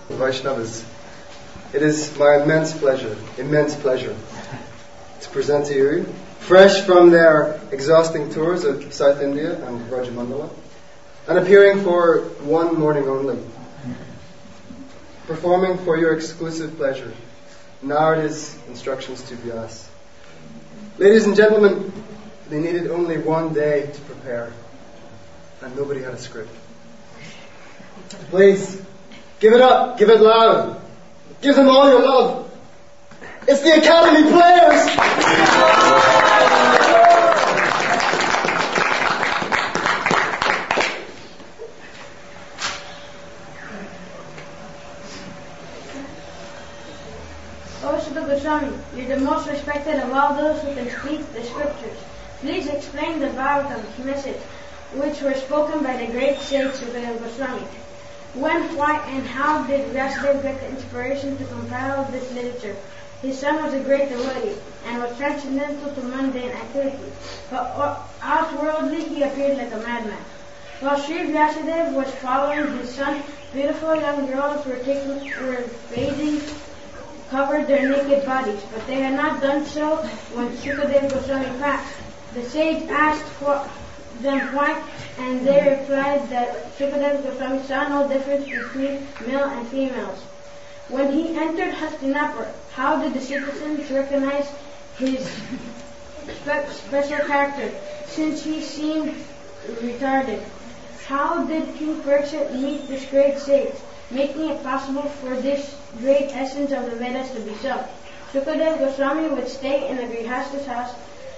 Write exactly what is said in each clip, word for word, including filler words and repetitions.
Vaishnavas, it is my immense pleasure, immense pleasure, to present to you, fresh from their exhausting tours of South India and Rajamandala, and appearing for one morning only, performing for your exclusive pleasure, Narada's instructions to Vyas. Ladies and gentlemen, they needed only one day to prepare, and nobody had a script. Please, give it up, give it loud, give them all your love. It's the Academy Players! O Shuddha Goswami, you're the most respected of all those who can speak the scriptures. Please explain the Bhagavatam's message, which were spoken by the great sage Sukadeva Goswami. When, why, and how did Vyasadeva get the inspiration to compile this literature? His son was a great devotee and was transcendental to mundane activities, but outwardly he appeared like a madman. While Sri Vyasadeva was following his son, beautiful young girls were, taking, were bathing, covered their naked bodies, but they had not done so when Sukadeva Goswami passed. The sage asked for them why, and they replied that Sukadeva Goswami saw no difference between male and females. When he entered Hastinapur, how did the citizens recognize his spe- special character, since he seemed retarded? How did King Parikshit meet this great sage, making it possible for this great essence of the Vedas to be sung? Sukadeva Goswami would stay in the Grihasta's house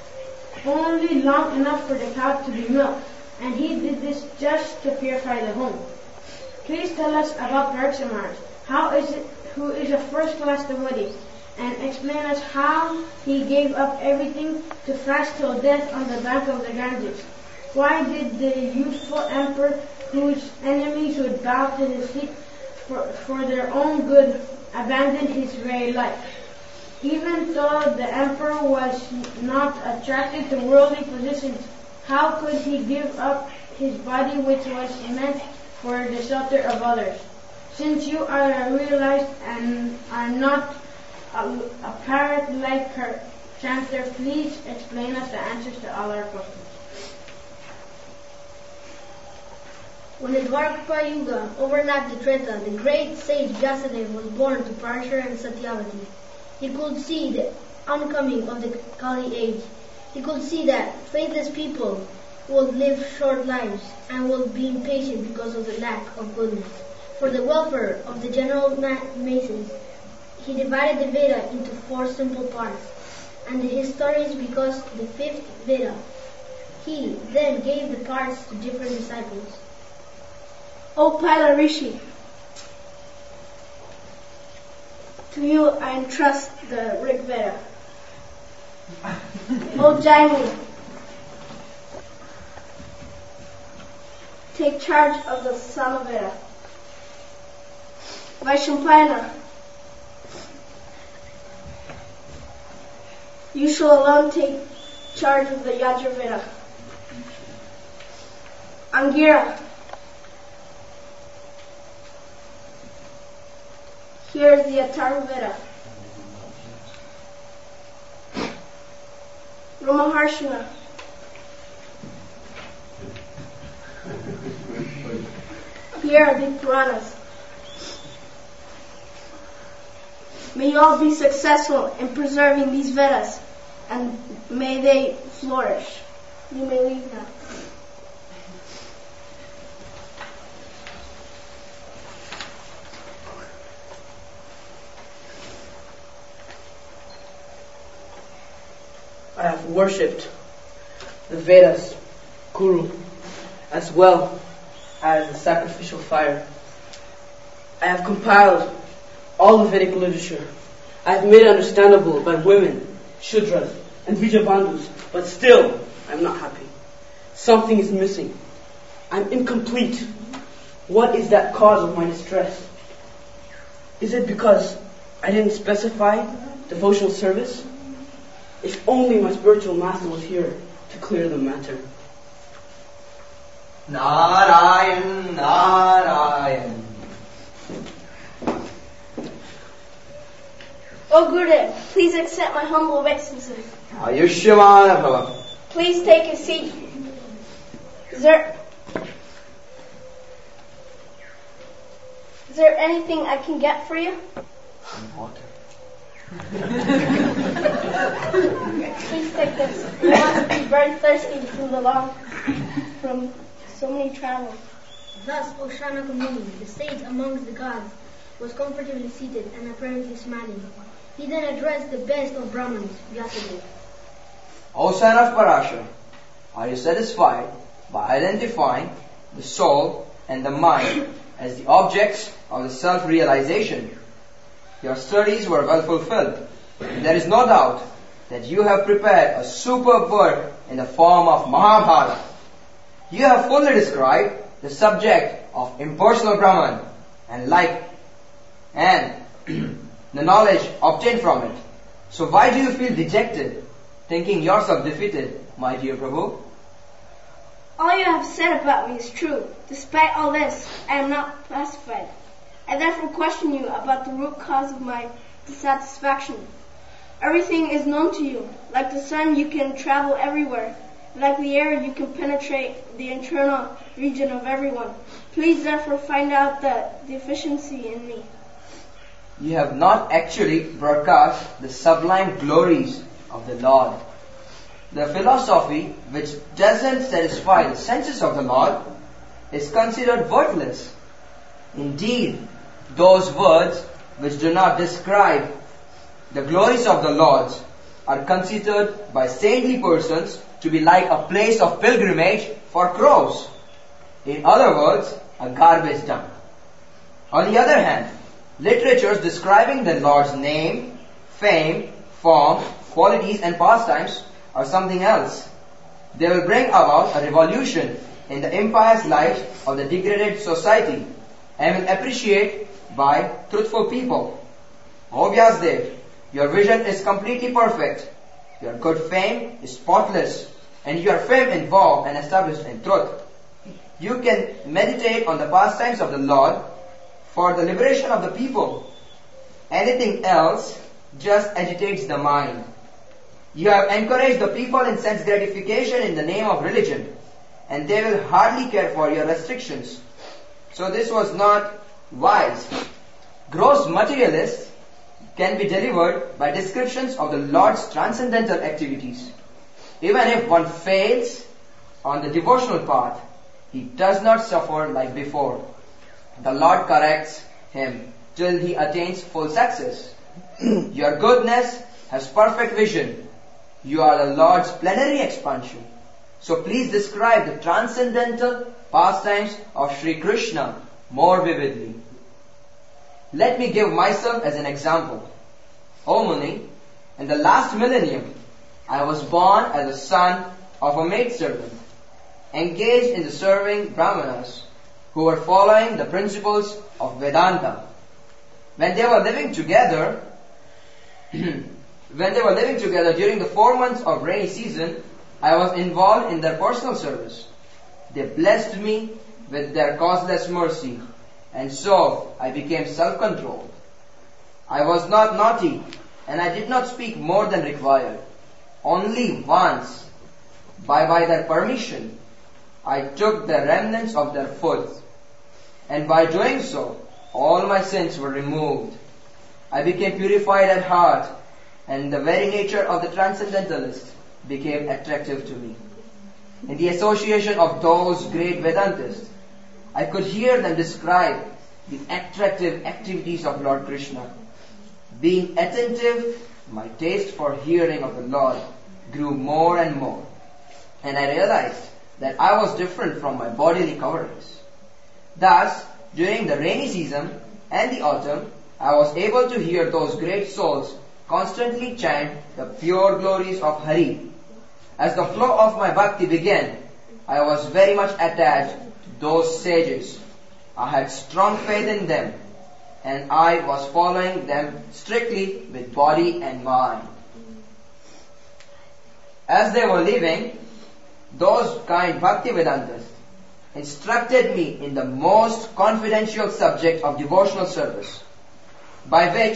only long enough for the cow to be milked, and he did this just to purify the home. Please tell us about Parikshit Maharaj. How is it, who is a first-class devotee, and explain us how he gave up everything to fast till death on the bank of the Ganges. Why did the youthful emperor, whose enemies would bow to his feet for, for their own good, abandon his very life? Even though the emperor was not attracted to worldly positions, how could he give up his body, which was meant for the shelter of others? Since you are realized and are not a, a parrot-like chanter, please explain us the answers to all our questions. When the Dwarka Yuga overlapped the Treta, the great sage Vyasadeva was born to Parashara and Satyavati. He could see the oncoming of the Kali age. He could see that faithless people will live short lives and will be impatient because of the lack of goodness. For the welfare of the general masses, he divided the Veda into four simple parts, and the histories because the fifth Veda. He then gave the parts to different disciples. O Pala Rishi, to you I entrust the Rig Veda. O Jaimini, take charge of the Samaveda. Vaishampayana, you shall alone take charge of the Yajurveda. Angira, here is the Atharvaveda. Ramaharshana, here are the Puranas. May you all be successful in preserving these Vedas, and may they flourish. You may leave now. I have worshipped the Vedas, Guru, as well as the sacrificial fire. I have compiled all the Vedic literature. I have made it understandable by women, Shudras, and Vijabandhus, but still I am not happy. Something is missing. I'm incomplete. What is that cause of my distress? Is it because I didn't specify devotional service? If only my spiritual master was here to clear the matter. Narayan, Narayan. O Gurudev, please accept my humble obeisances. Ayushyaman Bhava. Please take a seat. Is there, is there anything I can get for you? Water. Please take this. You must be very thirsty from the long, from so many travels. Thus, O Shanaka Muni, the sage amongst the gods, was comfortably seated and apparently smiling. He then addressed the best of Brahmins, Vyasadeva. O son of Parashar, are you satisfied by identifying the soul and the mind as the objects of the self-realization? Your studies were well fulfilled. There is no doubt that you have prepared a superb work in the form of Mahabharata. You have fully described the subject of impersonal Brahman and like and the knowledge obtained from it. So why do you feel dejected, thinking yourself defeated, my dear Prabhu? All you have said about me is true. Despite all this, I am not pacified. I therefore question you about the root cause of my dissatisfaction. Everything is known to you. Like the sun, you can travel everywhere. Like the air, you can penetrate the internal region of everyone. Please therefore find out the deficiency in me. You have not actually broadcast the sublime glories of the Lord. The philosophy which doesn't satisfy the senses of the Lord is considered worthless. Indeed, those words which do not describe the glories of the Lord are considered by saintly persons to be like a place of pilgrimage for crows. In other words, a garbage dump. On the other hand, literatures describing the Lord's name, fame, form, qualities and pastimes are something else. They will bring about a revolution in the impious life of the degraded society and will appreciate by truthful people. O Vyasdev, your vision is completely perfect. Your good fame is spotless, and your fame involved and established in truth. You can meditate on the pastimes of the Lord for the liberation of the people. Anything else just agitates the mind. You have encouraged the people in sense gratification in the name of religion, and they will hardly care for your restrictions. So this was not wise. Gross materialists can be delivered by descriptions of the Lord's transcendental activities. Even if one fails on the devotional path, he does not suffer like before. The Lord corrects him till he attains full success. Your goodness has perfect vision. You are the Lord's plenary expansion. So please describe the transcendental pastimes of Sri Krishna more vividly. Let me give myself as an example. O Muni, in the last millennium, I was born as a son of a maidservant, engaged in the serving Brahmanas who were following the principles of Vedanta. When they were living together, when they were living together during the four months of rainy season, I was involved in their personal service. They blessed me with their causeless mercy, and so I became self-controlled. I was not naughty, and I did not speak more than required. Only once, by, by their permission, I took the remnants of their food, and by doing so, all my sins were removed. I became purified at heart, and the very nature of the transcendentalist became attractive to me. In the association of those great Vedantists, I could hear them describe the attractive activities of Lord Krishna. Being attentive, my taste for hearing of the Lord grew more and more, and I realized that I was different from my bodily coverings. Thus, during the rainy season and the autumn, I was able to hear those great souls constantly chant the pure glories of Hari. As the flow of my bhakti began, I was very much attached to those sages. I had strong faith in them, and I was following them strictly with body and mind. As they were leaving, those kind Bhakti Vedantas instructed me in the most confidential subject of devotional service, by which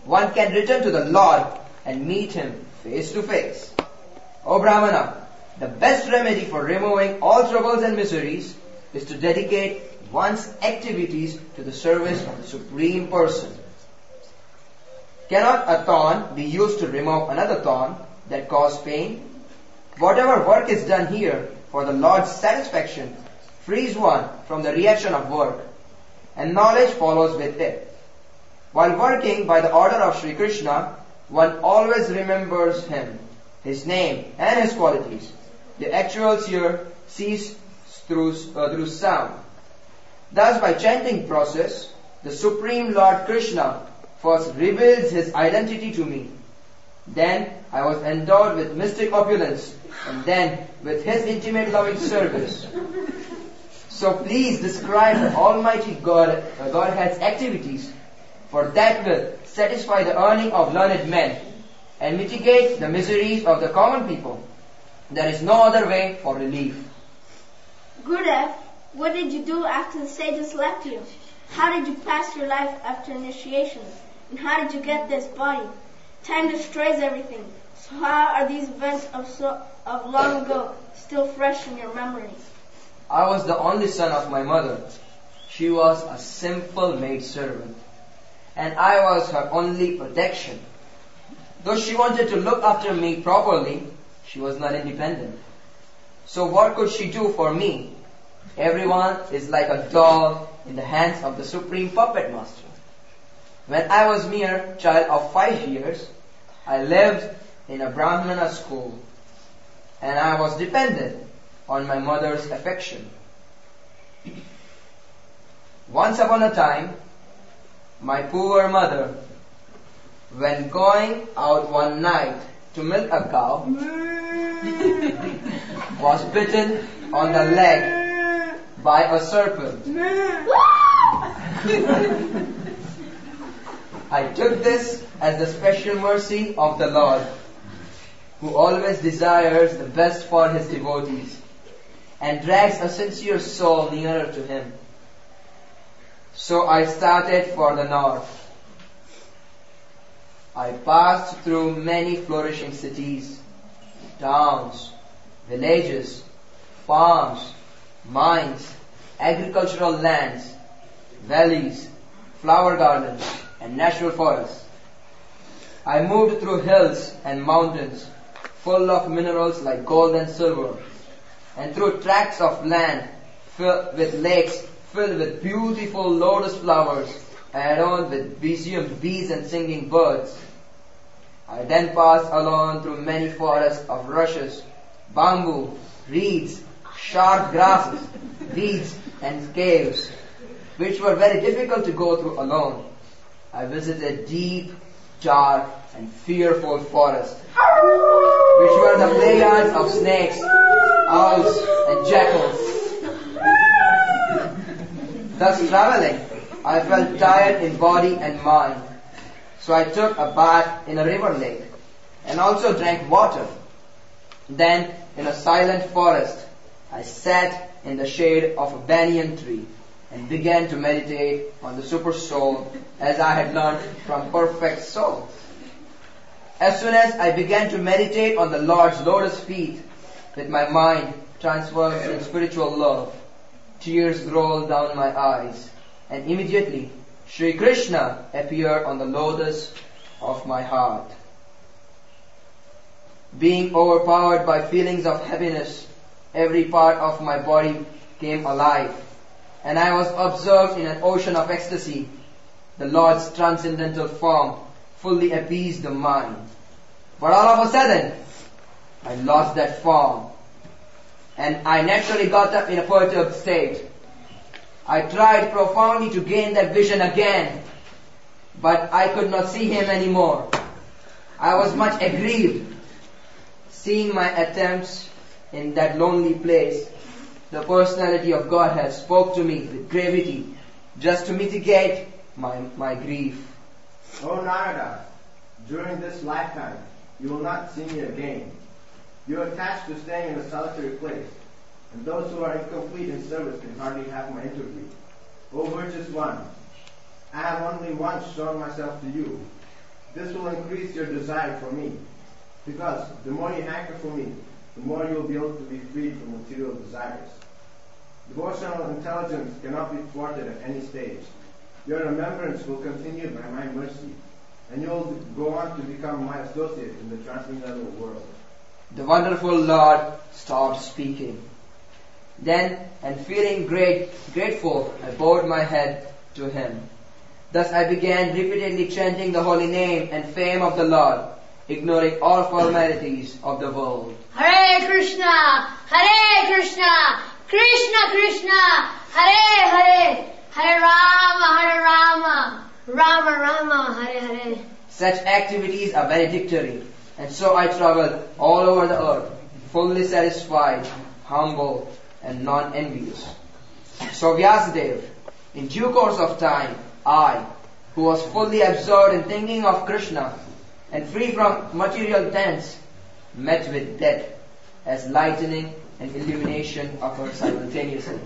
one can return to the Lord and meet Him face to face. O Brahmana, the best remedy for removing all troubles and miseries is to dedicate one's activities to the service of the Supreme Person. Cannot a thorn be used to remove another thorn that causes pain? Whatever work is done here for the Lord's satisfaction frees one from the reaction of work, and knowledge follows with it. While working by the order of Sri Krishna, one always remembers Him, His name and His qualities. The actuals here cease through, uh, through sound. Thus, by chanting process, the Supreme Lord Krishna first reveals His identity to me. Then I was endowed with mystic opulence, and then with His intimate loving service. So please describe the Almighty God, uh, Godhead's activities, for that will satisfy the yearning of learned men and mitigate the miseries of the common people. There is no other way for relief. Gurudev, what did you do after the sages left you? How did you pass your life after initiation? And how did you get this body? Time destroys everything. So how are these events of, so, of long ago still fresh in your memory? I was the only son of my mother. She was a simple maidservant, and I was her only protection. Though she wanted to look after me properly, she was not independent. So what could she do for me? Everyone is like a doll in the hands of the Supreme Puppet Master. When I was mere child of five years, I lived in a Brahmana school, and I was dependent on my mother's affection. Once upon a time, my poor mother, when going out one night to milk a cow, was bitten on the leg by a serpent. I took this as the special mercy of the Lord, who always desires the best for His devotees and drags a sincere soul nearer to Him. So I started for the north. I passed through many flourishing cities, towns, villages, farms, mines, agricultural lands, valleys, flower gardens, and natural forests. I moved through hills and mountains full of minerals like gold and silver, and through tracts of land filled with lakes filled with beautiful lotus flowers adorned with visioned bees and singing birds. I then passed along through many forests of rushes, bamboo, reeds, sharp grasses, reeds, and caves, which were very difficult to go through alone. I visited deep, dark, and fearful forests, which were the playgrounds of snakes, owls, and jackals. Thus traveling, I felt tired in body and mind, so I took a bath in a river lake, and also drank water. Then, in a silent forest, I sat in the shade of a banyan tree, and began to meditate on the super soul as I had learned from perfect soul. As soon as I began to meditate on the Lord's lotus feet, with my mind transferred in spiritual love, tears rolled down my eyes, and immediately Sri Krishna appeared on the lotus of my heart. Being overpowered by feelings of happiness, every part of my body came alive, and I was absorbed in an ocean of ecstasy. The Lord's transcendental form fully appeased the mind. But all of a sudden, I lost that form, and I naturally got up in a perturbed state. I tried profoundly to gain that vision again, but I could not see Him anymore. I was much aggrieved. Seeing my attempts in that lonely place, the personality of Godhead spoke to me with gravity, just to mitigate my, my grief. O Narada, during this lifetime, you will not see me again. You are attached to staying in a solitary place, and those who are incomplete in service can hardly have my interview. O virtuous one, I have only once shown myself to you. This will increase your desire for me, because the more you hanker for me, the more you will be able to be freed from material desires. Devotional intelligence cannot be thwarted at any stage. Your remembrance will continue by my mercy, and you will go on to become my associate in the transcendental world. The wonderful Lord stopped speaking. Then, and feeling great, grateful, I bowed my head to him. Thus I began repeatedly chanting the holy name and fame of the Lord, ignoring all formalities of the world. Hare Krishna, Hare Krishna, Krishna Krishna, Hare Hare, Hare Rama, Hare Rama, Rama Rama, Hare Hare. Such activities are valedictory, and so I traveled all over the earth, fully satisfied, humble, and non-envious. So Vyasadeva, in due course of time, I, who was fully absorbed in thinking of Krishna and free from material tents, met with death as lightning and illumination occurred simultaneously.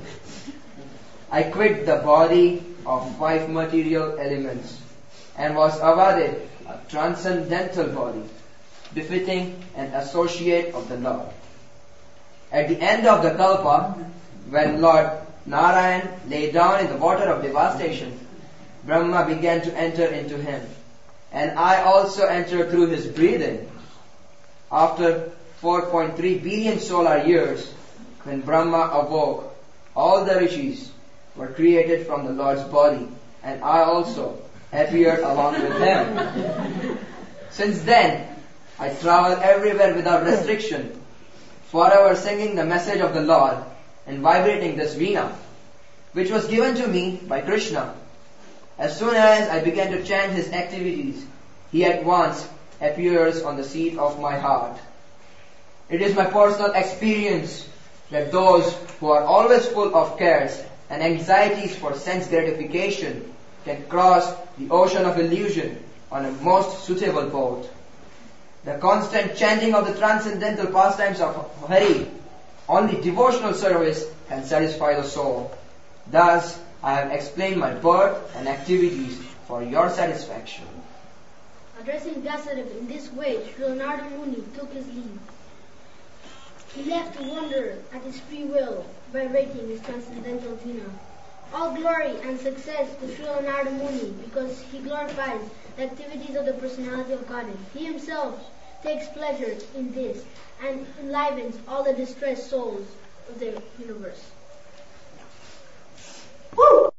I quit the body of five material elements and was awarded a transcendental body, befitting an associate of the Lord. At the end of the Kalpa, when Lord Narayan lay down in the water of devastation, Brahma began to enter into him, and I also entered through his breathing. After four point three billion solar years, when Brahma awoke, all the rishis were created from the Lord's body, and I also appeared along with him. Since then, I travel everywhere without restriction, forever singing the message of the Lord and vibrating this veena, which was given to me by Krishna. As soon as I began to chant his activities, he at once appears on the seat of my heart. It is my personal experience that those who are always full of cares and anxieties for sense gratification can cross the ocean of illusion on a most suitable boat. The constant chanting of the transcendental pastimes of Hari, only devotional service can satisfy the soul. Thus, I have explained my birth and activities for your satisfaction. Addressing Vyasadeva in this way, Srila Narada Muni took his leave. He left to wonder at his free will, vibrating his transcendental veena. All glory and success to Srila Narada Muni, because he glorifies the activities of the personality of Godhead. He himself takes pleasure in this and enlivens all the distressed souls of the universe. Woo!